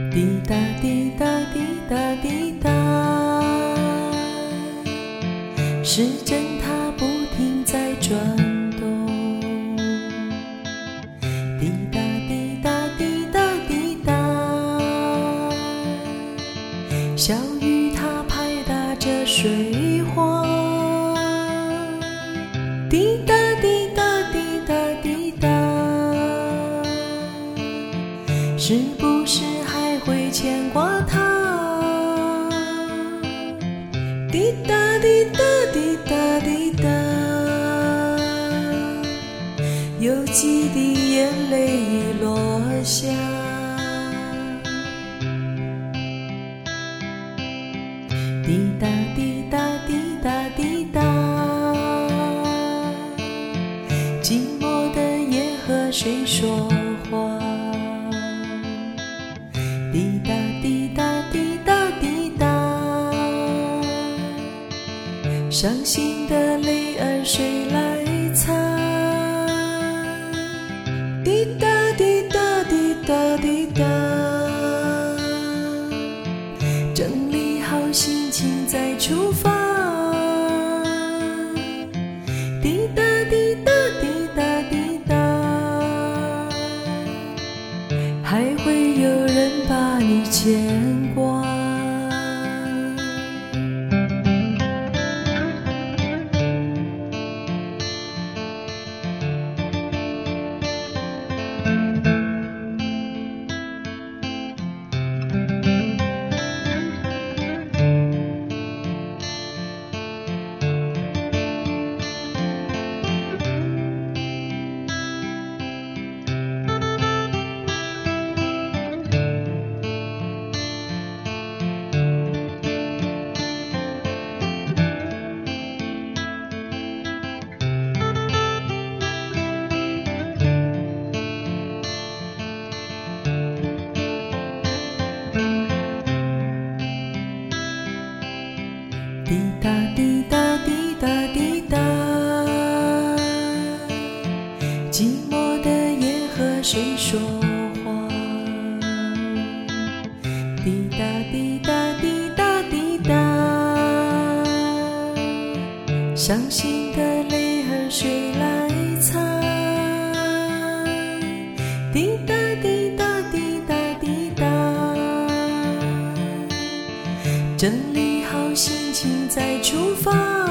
滴答滴答滴答滴答，时针它不停在转动。滴答滴答滴答滴答，小雨它拍打着水花。滴答滴答滴答滴答，是不是还会牵挂他？滴答滴答滴答滴答，有几滴眼泪已落下。滴答滴答滴答滴答，寂寞的夜和谁说话？滴答滴答滴答滴答，伤心的泪儿谁来擦？滴答滴答滴答滴答，整理好心情再出发。滴答滴答滴答滴答，还会有人把你牵挂。滴答滴答滴答滴答，寂寞的夜和谁说话？滴答滴答滴答滴答，伤心的泪儿谁来擦？滴答滴答滴答滴答，整理好心情再出发。